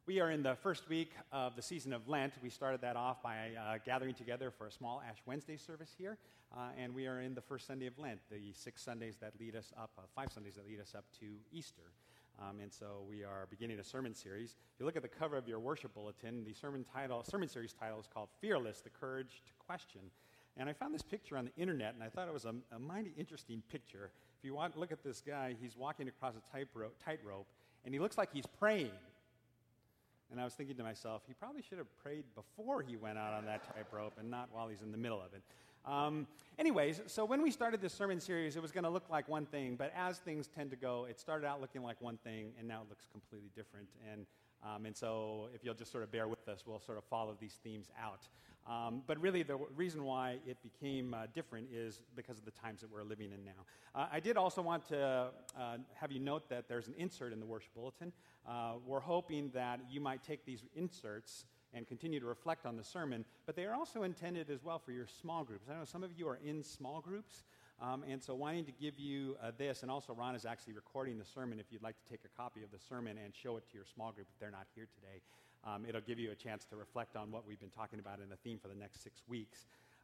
We are in the first week of the season of Lent. We started that off by gathering together for a small Ash Wednesday service here, and we are in the first Sunday of Lent, the 6 Sundays that lead us up, 5 Sundays that lead us up to Easter. And so we are beginning a sermon series. If you look at the cover of your worship bulletin, the sermon series title is called Fearless, the Courage to Question. And I found this picture on the internet, and I thought it was a mighty interesting picture. If you want to look at this guy, he's walking across a tightrope, and he looks like he's praying. And I was thinking to myself, he probably should have prayed before he went out on that tightrope and not while he's in the middle of it. Anyways, so when we started this sermon series, it was going to look like one thing, but as things tend to go, it started out looking like one thing, and now it looks completely different. And so if you'll just sort of bear with us, we'll sort of follow these themes out. But really, the reason why it became different is because of the times that we're living in now. I did also want to have you note that there's an insert in the worship bulletin. We're hoping that you might take these inserts and continue to reflect on the sermon, but they are also intended as well for your small groups. I know some of you are in small groups, and so wanting to give you this, and also Ron is actually recording the sermon if you'd like to take a copy of the sermon and show it to your small group if they're not here today. It'll give you a chance to reflect on what we've been talking about in the theme for the next 6 weeks.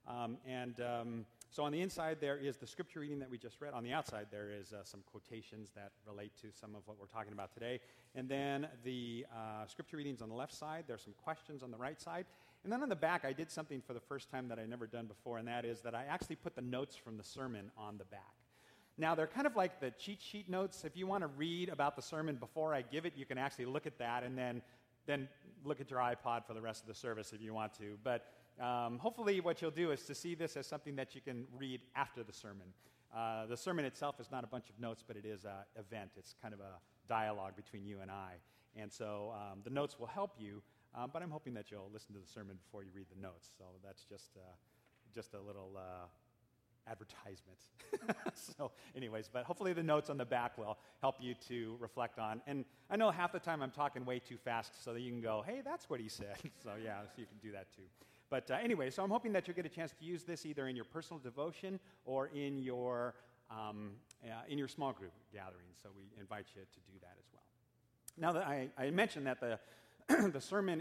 So on the inside there is the scripture reading that we just read. On the outside there is some quotations that relate to some of what we're talking about today. And then the scripture readings on the left side. There's some questions on the right side. And then on the back, I did something for the first time that I'd never done before, and that is that I actually put the notes from the sermon on the back. Now, they're kind of like the cheat sheet notes. If you want to read about the sermon before I give it, you can actually look at that and then look at your iPod for the rest of the service if you want to. But hopefully what you'll do is to see this as something that you can read after the sermon. The sermon itself is not a bunch of notes, but it is an event. It's kind of a dialogue between you and I. And so the notes will help you, but I'm hoping that you'll listen to the sermon before you read the notes. So that's just a little advertisement. So anyways, but hopefully the notes on the back will help you to reflect on. And I know half the time I'm talking way too fast so that you can go, hey, that's what he said. So yeah, so you can do that too. But anyway, so I'm hoping that you'll get a chance to use this either in your personal devotion or in your small group gatherings. So we invite you to do that as well. Now that I mentioned that the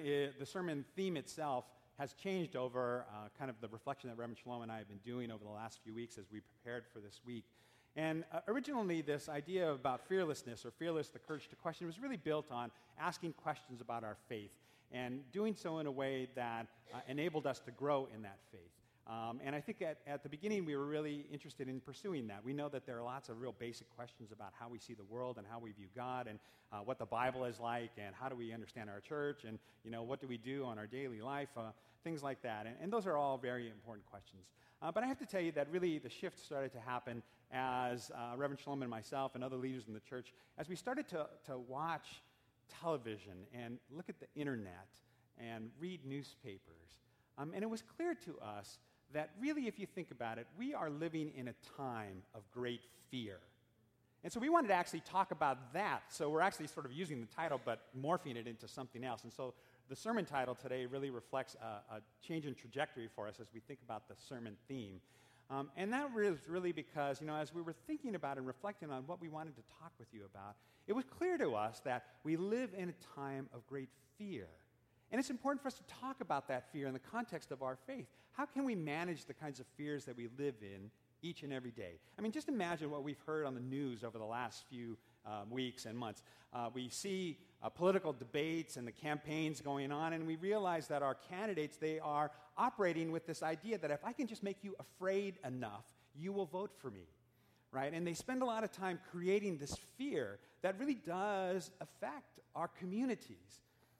sermon theme itself has changed over kind of the reflection that Reverend Shalom and I have been doing over the last few weeks as we prepared for this week. And originally, this idea about fearlessness, or fearless, the courage to question, was really built on asking questions about our faith and doing so in a way that enabled us to grow in that faith. And I think at the beginning, we were really interested in pursuing that. We know that there are lots of real basic questions about how we see the world and how we view God and what the Bible is like and how do we understand our church and, what do we do on our daily life, things like that. And those are all very important questions. But I have to tell you that really the shift started to happen as Reverend Shalom and myself and other leaders in the church, as we started to watch television and look at the internet and read newspapers. And it was clear to us that really, if you think about it, we are living in a time of great fear. And so we wanted to actually talk about that. So we're actually sort of using the title but morphing it into something else. And so the sermon title today really reflects a change in trajectory for us as we think about the sermon theme. And that was really because, as we were thinking about and reflecting on what we wanted to talk with you about, it was clear to us that we live in a time of great fear. And it's important for us to talk about that fear in the context of our faith. How can we manage the kinds of fears that we live in each and every day? I mean, just imagine what we've heard on the news over the last few weeks and months. We see political debates and the campaigns going on, and we realize that our candidates, they are operating with this idea that if I can just make you afraid enough, you will vote for me. Right? And they spend a lot of time creating this fear that really does affect our communities.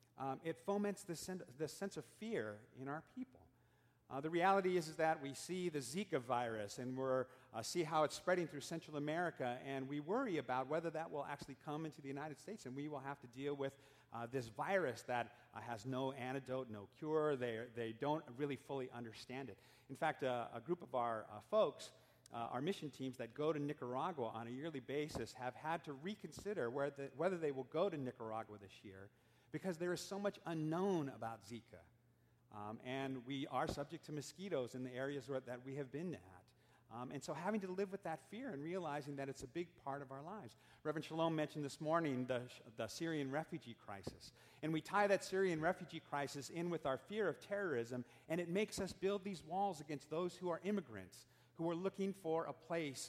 It foments this sense of fear in our people. The reality is that we see the Zika virus and we see how it's spreading through Central America, and we worry about whether that will actually come into the United States, and we will have to deal with this virus that has no antidote, no cure. They don't really fully understand it. In fact, a group of our folks, our mission teams that go to Nicaragua on a yearly basis, have had to reconsider whether they will go to Nicaragua this year because there is so much unknown about Zika. And we are subject to mosquitoes in the areas that we have been at. And so having to live with that fear and realizing that it's a big part of our lives. Reverend Shalom mentioned this morning the Syrian refugee crisis. And we tie that Syrian refugee crisis in with our fear of terrorism, and it makes us build these walls against those who are immigrants, who are looking for a place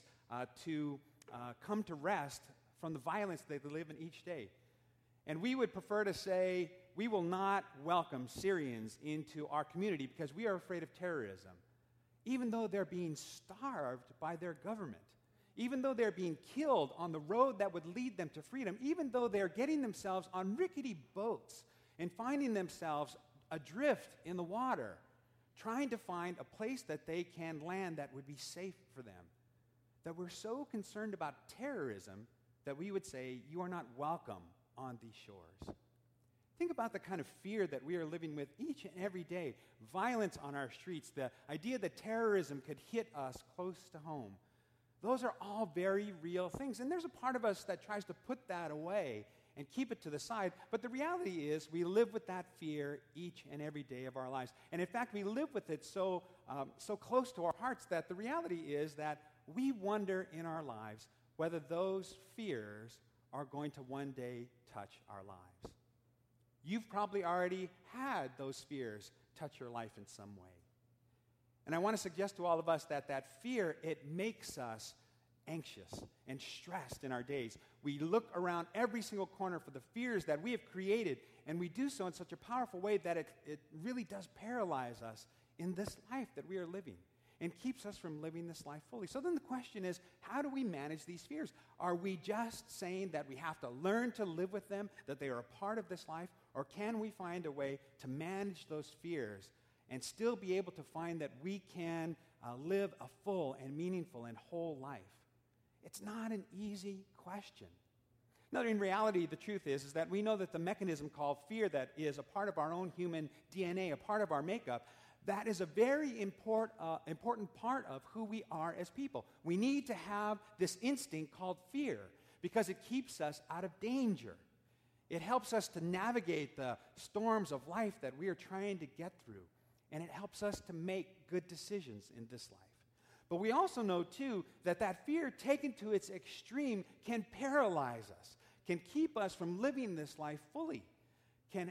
to come to rest from the violence they live in each day. And we would prefer to say, we will not welcome Syrians into our community because we are afraid of terrorism, even though they're being starved by their government, even though they're being killed on the road that would lead them to freedom, even though they're getting themselves on rickety boats and finding themselves adrift in the water, trying to find a place that they can land that would be safe for them. That we're so concerned about terrorism that we would say, you are not welcome on these shores. Think about the kind of fear that we are living with each and every day. Violence on our streets, the idea that terrorism could hit us close to home. Those are all very real things. And there's a part of us that tries to put that away and keep it to the side. But the reality is we live with that fear each and every day of our lives. And in fact, we live with it so close to our hearts that the reality is that we wonder in our lives whether those fears are going to one day touch our lives. You've probably already had those fears touch your life in some way. And I want to suggest to all of us that that fear, it makes us anxious and stressed in our days. We look around every single corner for the fears that we have created, and we do so in such a powerful way that it really does paralyze us in this life that we are living and keeps us from living this life fully. So then the question is, how do we manage these fears? Are we just saying that we have to learn to live with them, that they are a part of this life, or can we find a way to manage those fears and still be able to find that we can live a full and meaningful and whole life? It's not an easy question. Now, in reality, the truth is that we know that the mechanism called fear that is a part of our own human DNA, a part of our makeup, that is a very important part of who we are as people. We need to have this instinct called fear because it keeps us out of danger. It helps us to navigate the storms of life that we are trying to get through, and it helps us to make good decisions in this life. But we also know, too, that that fear taken to its extreme can paralyze us, can keep us from living this life fully, can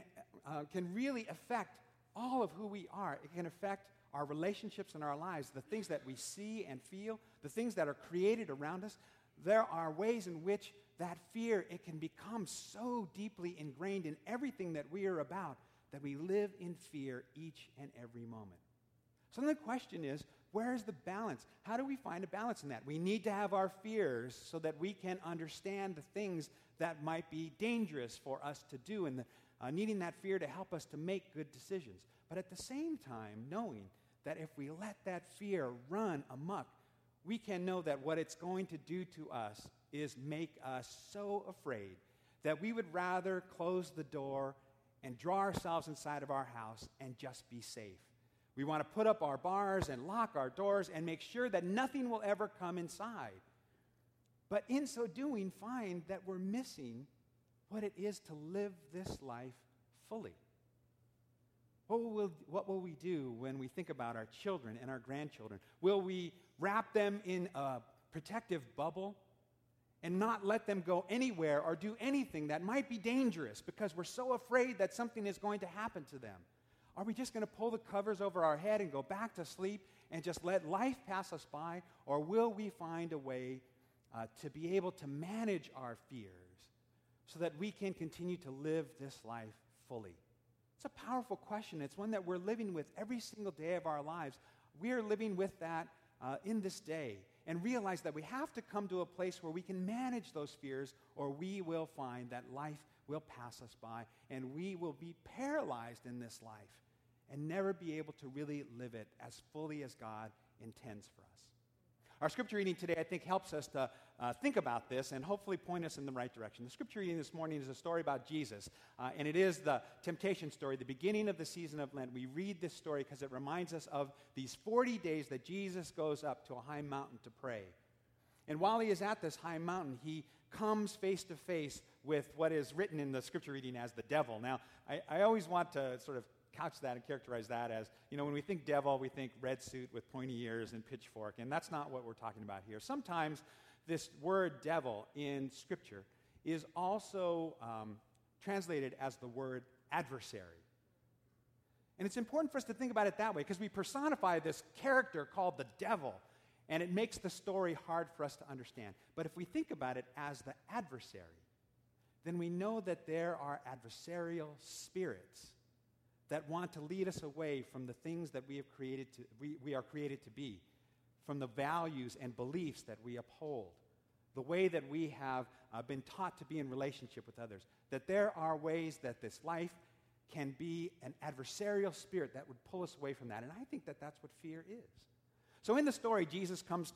really affect all of who we are. It can affect our relationships in our lives, the things that we see and feel, the things that are created around us. There are ways in which that fear, it can become so deeply ingrained in everything that we are about that we live in fear each and every moment. So then the question is, where is the balance? How do we find a balance in that? We need to have our fears so that we can understand the things that might be dangerous for us to do, and needing that fear to help us to make good decisions. But at the same time, knowing that if we let that fear run amok, we can know that what it's going to do to us is make us so afraid that we would rather close the door and draw ourselves inside of our house and just be safe. We want to put up our bars and lock our doors and make sure that nothing will ever come inside. But in so doing, find that we're missing what it is to live this life fully. What will we do when we think about our children and our grandchildren? Will we wrap them in a protective bubble and not let them go anywhere or do anything that might be dangerous because we're so afraid that something is going to happen to them? Are we just going to pull the covers over our head and go back to sleep and just let life pass us by? Or will we find a way to be able to manage our fears so that we can continue to live this life fully? It's a powerful question. It's one that we're living with every single day of our lives. We are living with that in this day and realize that we have to come to a place where we can manage those fears, or we will find that life will pass us by and we will be paralyzed in this life and never be able to really live it as fully as God intends for us. Our scripture reading today, I think, helps us to think about this and hopefully point us in the right direction. The scripture reading this morning is a story about Jesus, and it is the temptation story, the beginning of the season of Lent. We read this story because it reminds us of these 40 days that Jesus goes up to a high mountain to pray. And while he is at this high mountain, he comes face to face with what is written in the scripture reading as the devil. Now, I always want to sort of couch that and characterize that as, when we think devil, we think red suit with pointy ears and pitchfork, and that's not what we're talking about here. Sometimes this word devil in Scripture is also translated as the word adversary. And it's important for us to think about it that way because we personify this character called the devil, and it makes the story hard for us to understand. But if we think about it as the adversary, then we know that there are adversarial spirits that want to lead us away from the things that we are created to be, from the values and beliefs that we uphold, the way that we have been taught to be in relationship with others, that there are ways that this life can be an adversarial spirit that would pull us away from that. And I think that that's what fear is. So in the story, Jesus comes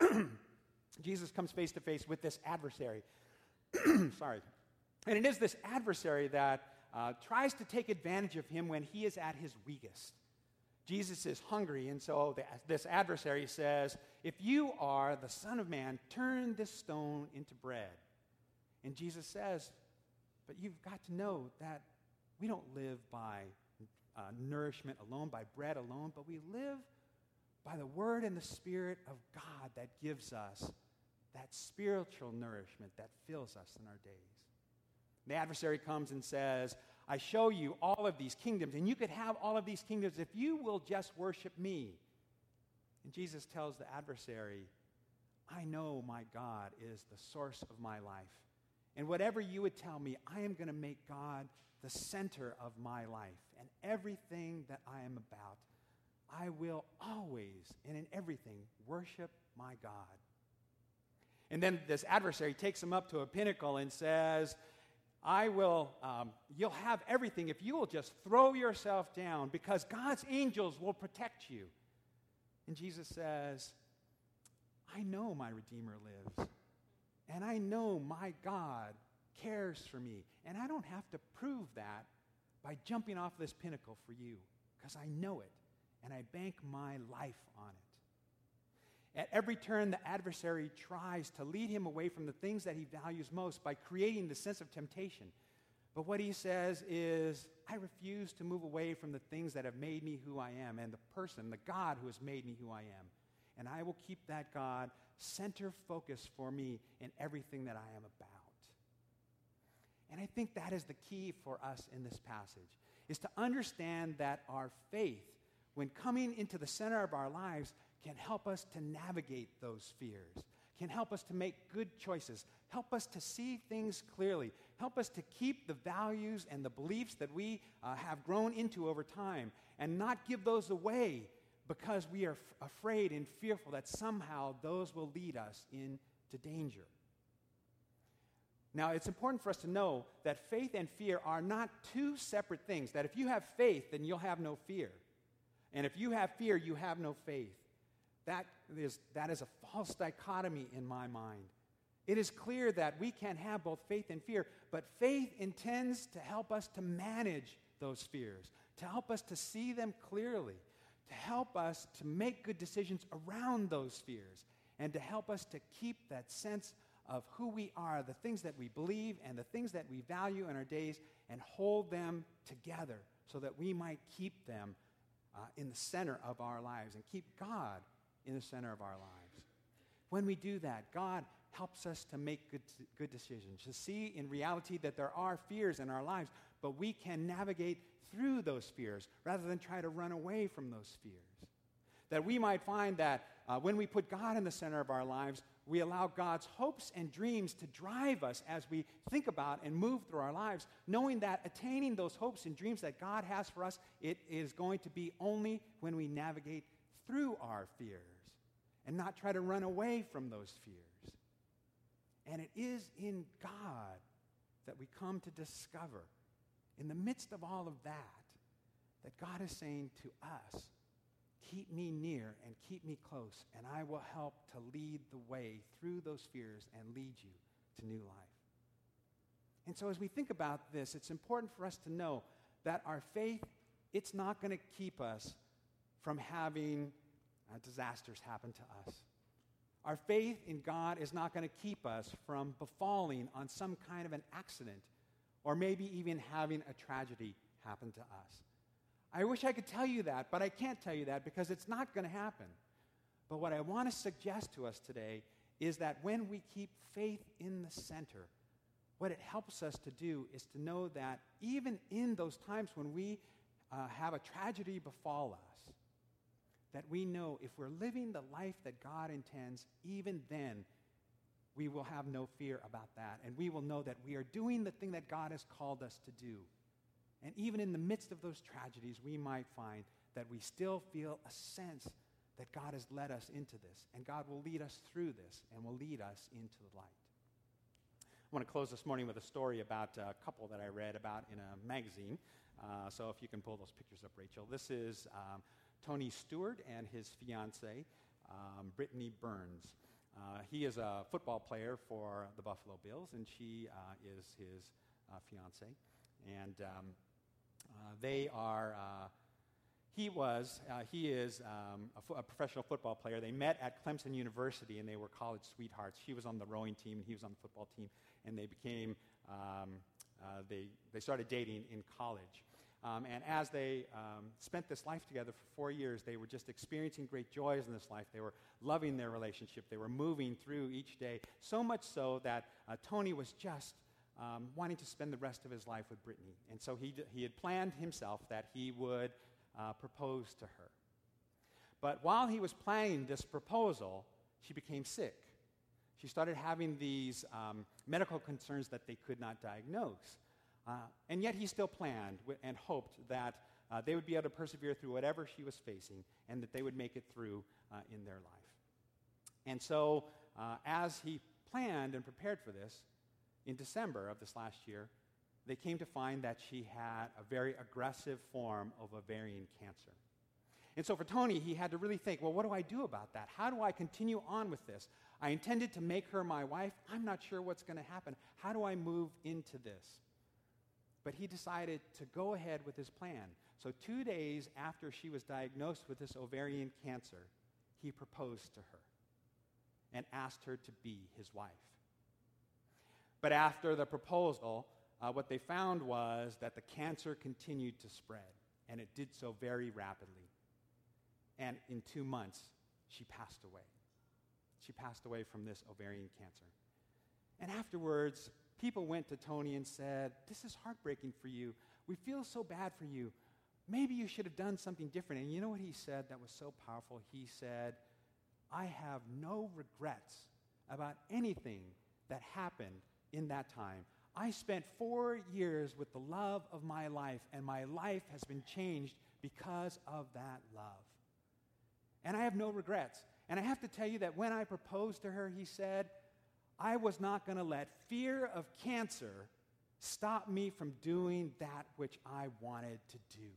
face to face with this adversary. Sorry. And it is this adversary that tries to take advantage of him when he is at his weakest. Jesus is hungry, and so this adversary says, if you are the Son of Man, turn this stone into bread. And Jesus says, but you've got to know that we don't live by nourishment alone, by bread alone, but we live by the Word and the Spirit of God that gives us that spiritual nourishment that fills us in our days. The adversary comes and says, I show you all of these kingdoms, and you could have all of these kingdoms if you will just worship me. And Jesus tells the adversary, I know my God is the source of my life. And whatever you would tell me, I am going to make God the center of my life. And everything that I am about, I will always and in everything worship my God. And then this adversary takes him up to a pinnacle and says, you'll have everything if you will just throw yourself down because God's angels will protect you. And Jesus says, I know my Redeemer lives, and I know my God cares for me, and I don't have to prove that by jumping off this pinnacle for you because I know it, and I bank my life on it. At every turn, the adversary tries to lead him away from the things that he values most by creating the sense of temptation. But what he says is, I refuse to move away from the things that have made me who I am and the person, the God who has made me who I am. And I will keep that God center focus for me in everything that I am about. And I think that is the key for us in this passage, is to understand that our faith, when coming into the center of our lives, can help us to navigate those fears, can help us to make good choices, help us to see things clearly, help us to keep the values and the beliefs that we have grown into over time and not give those away because we are afraid and fearful that somehow those will lead us into danger. Now, it's important for us to know that faith and fear are not two separate things, that if you have faith, then you'll have no fear. And if you have fear, you have no faith. That is a false dichotomy in my mind. It is clear that we can have both faith and fear, but faith intends to help us to manage those fears, to help us to see them clearly, to help us to make good decisions around those fears, and to help us to keep that sense of who we are, the things that we believe and the things that we value in our days, and hold them together so that we might keep them in the center of our lives and keep God in the center of our lives. When we do that, God helps us to make good decisions, to see in reality that there are fears in our lives, but we can navigate through those fears rather than try to run away from those fears. That we might find that when we put God in the center of our lives, we allow God's hopes and dreams to drive us as we think about and move through our lives, knowing that attaining those hopes and dreams that God has for us, it is going to be only when we navigate through our fears and not try to run away from those fears. And it is in God that we come to discover, in the midst of all of that, that God is saying to us, keep me near and keep me close, and I will help to lead the way through those fears and lead you to new life. And so as we think about this, it's important for us to know that our faith, it's not going to keep us from having disasters happen to us. Our faith in God is not going to keep us from befalling on some kind of an accident or maybe even having a tragedy happen to us. I wish I could tell you that, but I can't tell you that because it's not going to happen. But what I want to suggest to us today is that when we keep faith in the center, what it helps us to do is to know that even in those times when we have a tragedy befall us, that we know if we're living the life that God intends, even then we will have no fear about that. And we will know that we are doing the thing that God has called us to do. And even in the midst of those tragedies, we might find that we still feel a sense that God has led us into this, and God will lead us through this, and will lead us into the light. I want to close this morning with a story about a couple that I read about in a magazine. So if you can pull those pictures up, Rachel. This is Tony Stewart and his fiancée, Brittany Burns. He is a football player for the Buffalo Bills, and she is his fiancée. And they are... He is a professional football player. They met at Clemson University, and they were college sweethearts. She was on the rowing team, and he was on the football team, and they became, they started dating in college. And as they spent this life together for 4 years, they were just experiencing great joys in this life. They were loving their relationship. They were moving through each day, so much so that Tony was just wanting to spend the rest of his life with Brittany. And so he had planned himself that he would propose to her. But while he was planning this proposal, she became sick. She started having these medical concerns that they could not diagnose. And yet he still planned and hoped that they would be able to persevere through whatever she was facing and that they would make it through in their life. And so as he planned and prepared for this, in December of this last year, they came to find that she had a very aggressive form of ovarian cancer. And so for Tony, he had to really think, well, what do I do about that? How do I continue on with this? I intended to make her my wife. I'm not sure what's going to happen. How do I move into this? But he decided to go ahead with his plan. So 2 days after she was diagnosed with this ovarian cancer, he proposed to her and asked her to be his wife. But after the proposal, what they found was that the cancer continued to spread, and it did so very rapidly. And in 2 months, she passed away. She passed away from this ovarian cancer. And afterwards, people went to Tony and said, this is heartbreaking for you. We feel so bad for you. Maybe you should have done something different. And you know what he said that was so powerful? He said, I have no regrets about anything that happened in that time. I spent 4 years with the love of my life, and my life has been changed because of that love. And I have no regrets. And I have to tell you that when I proposed to her, he said, I was not going to let fear of cancer stop me from doing that which I wanted to do.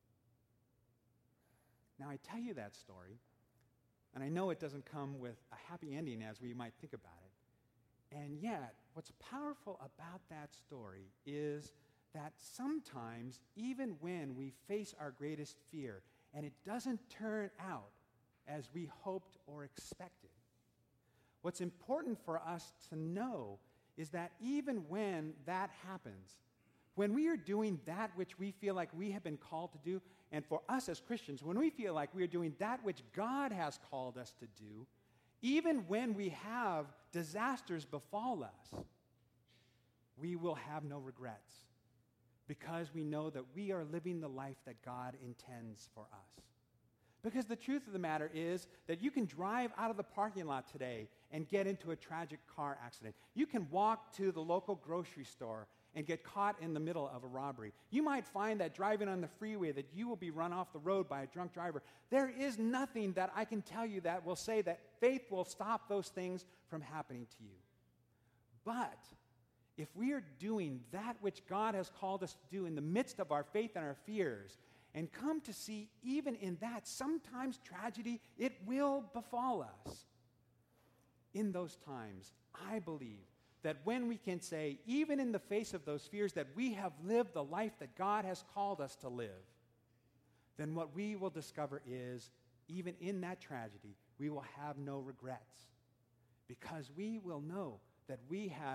Now, I tell you that story, and I know it doesn't come with a happy ending as we might think about it. And yet, what's powerful about that story is that sometimes, even when we face our greatest fear, and it doesn't turn out as we hoped or expected, what's important for us to know is that even when that happens, when we are doing that which we feel like we have been called to do, and for us as Christians, when we feel like we are doing that which God has called us to do, even when we have disasters befall us, we will have no regrets because we know that we are living the life that God intends for us. Because the truth of the matter is that you can drive out of the parking lot today and get into a tragic car accident. You can walk to the local grocery store and get caught in the middle of a robbery. You might find that driving on the freeway that you will be run off the road by a drunk driver. There is nothing that I can tell you that will say that faith will stop those things from happening to you. But if we are doing that which God has called us to do in the midst of our faith and our fears, and come to see even in that, sometimes tragedy, it will befall us. In those times, I believe that when we can say, even in the face of those fears, that we have lived the life that God has called us to live, then what we will discover is, even in that tragedy, we will have no regrets. Because we will know that we had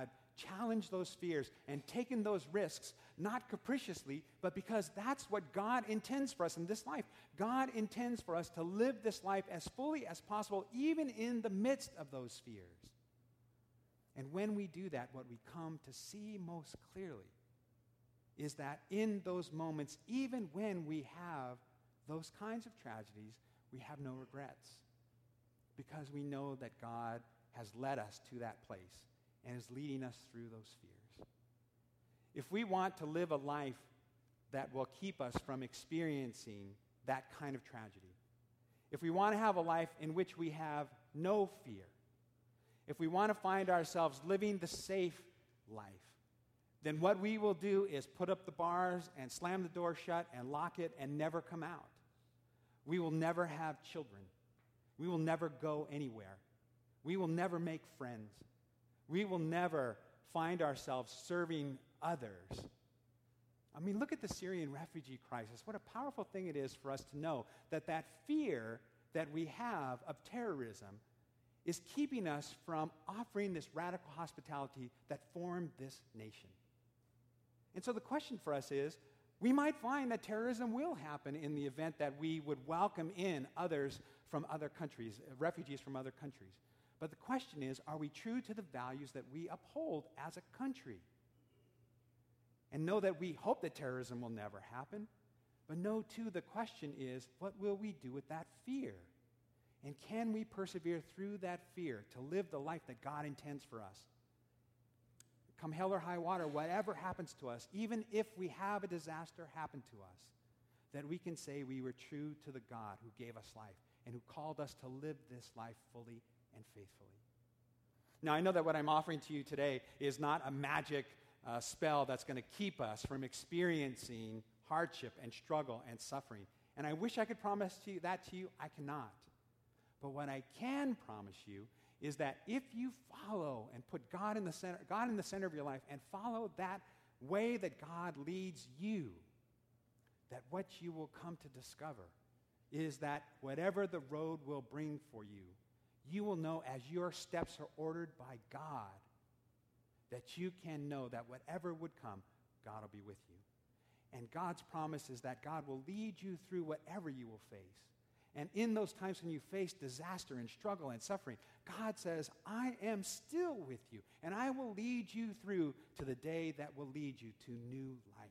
challenged those fears and taken those risks, not capriciously, but because that's what God intends for us in this life. God intends for us to live this life as fully as possible, even in the midst of those fears. And when we do that, what we come to see most clearly is that in those moments, even when we have those kinds of tragedies, we have no regrets, because we know that God has led us to that place and is leading us through those fears. If we want to live a life that will keep us from experiencing that kind of tragedy, if we want to have a life in which we have no fear, if we want to find ourselves living the safe life, then what we will do is put up the bars and slam the door shut and lock it and never come out. We will never have children. We will never go anywhere. We will never make friends. We will never find ourselves serving others. I mean, look at the Syrian refugee crisis. What a powerful thing it is for us to know that that fear that we have of terrorism is keeping us from offering this radical hospitality that formed this nation. And so the question for us is, we might find that terrorism will happen in the event that we would welcome in others from other countries, refugees from other countries. But the question is, are we true to the values that we uphold as a country? And know that we hope that terrorism will never happen, but know too the question is, what will we do with that fear? And can we persevere through that fear to live the life that God intends for us? Come hell or high water, whatever happens to us, even if we have a disaster happen to us, that we can say we were true to the God who gave us life and who called us to live this life fully and faithfully. Now, I know that what I'm offering to you today is not a magic spell that's going to keep us from experiencing hardship and struggle and suffering. And I wish I could promise that to you. I cannot. But what I can promise you is that if you follow and put God in the center of your life and follow that way that God leads you, that what you will come to discover is that whatever the road will bring for you, you will know as your steps are ordered by God, that you can know that whatever would come, God will be with you. And God's promise is that God will lead you through whatever you will face. And in those times when you face disaster and struggle and suffering, God says, I am still with you, and I will lead you through to the day that will lead you to new light.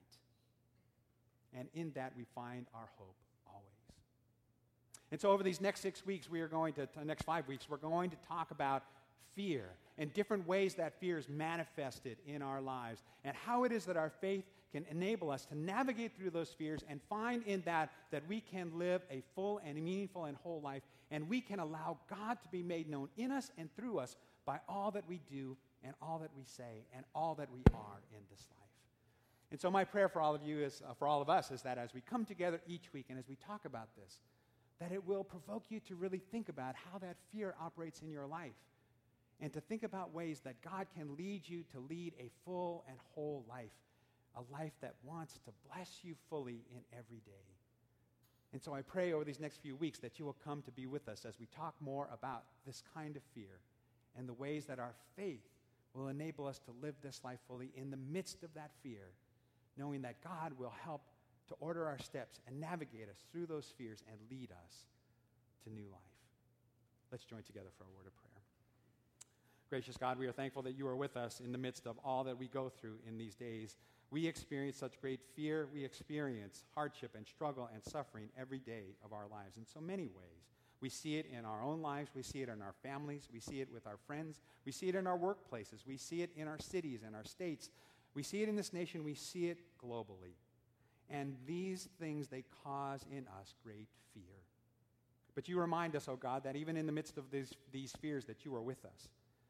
And in that we find our hope always. And so over these next 6 weeks, next 5 weeks, we're going to talk about fear and different ways that fear is manifested in our lives and how it is that our faith can enable us to navigate through those fears and find in that we can live a full and meaningful and whole life, and we can allow God to be made known in us and through us by all that we do and all that we say and all that we are in this life. And so my prayer for all of you is, for all of us, is that as we come together each week and as we talk about this, that it will provoke you to really think about how that fear operates in your life and to think about ways that God can lead you to lead a full and whole life, a life that wants to bless you fully in every day. And so I pray over these next few weeks that you will come to be with us as we talk more about this kind of fear and the ways that our faith will enable us to live this life fully in the midst of that fear, knowing that God will help to order our steps and navigate us through those fears and lead us to new life. Let's join together for a word of prayer. Gracious God, we are thankful that you are with us in the midst of all that we go through in these days. We experience such great fear. We experience hardship and struggle and suffering every day of our lives in so many ways. We see it in our own lives. We see it in our families. We see it with our friends. We see it in our workplaces. We see it in our cities and our states. We see it in this nation. We see it globally. And these things, they cause in us great fear. But you remind us, oh God, that even in the midst of these fears, that you are with us.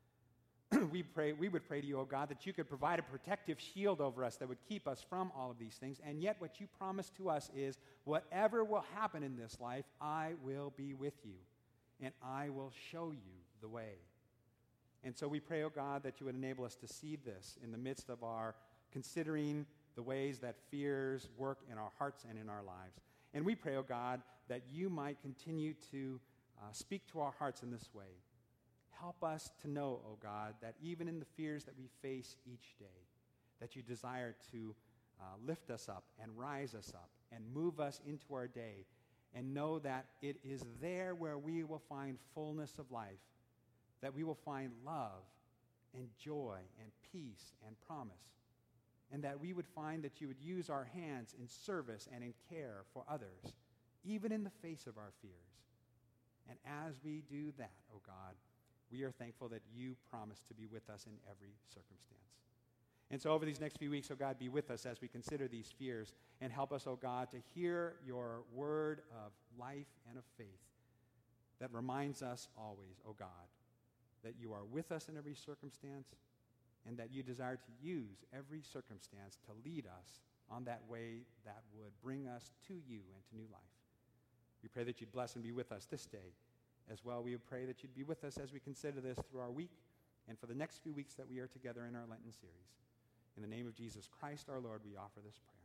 We would pray to you, oh God, that you could provide a protective shield over us that would keep us from all of these things. And yet what you promise to us is, whatever will happen in this life, I will be with you, and I will show you the way. And so we pray, oh God, that you would enable us to see this in the midst of our considering the ways that fears work in our hearts and in our lives. And we pray, oh God, that you might continue to speak to our hearts in this way. help us to know, O God, that even in the fears that we face each day, that you desire to lift us up and rise us up and move us into our day and know that it is there where we will find fullness of life, that we will find love and joy and peace and promise, and that we would find that you would use our hands in service and in care for others, even in the face of our fears. And as we do that, O God, we are thankful that you promise to be with us in every circumstance. And so over these next few weeks, O God, be with us as we consider these fears and help us, O God, to hear your word of life and of faith that reminds us always, O God, that you are with us in every circumstance and that you desire to use every circumstance to lead us on that way that would bring us to you and to new life. We pray that you'd bless and be with us this day. As well, we pray that you'd be with us as we consider this through our week and for the next few weeks that we are together in our Lenten series. In the name of Jesus Christ our Lord, we offer this prayer.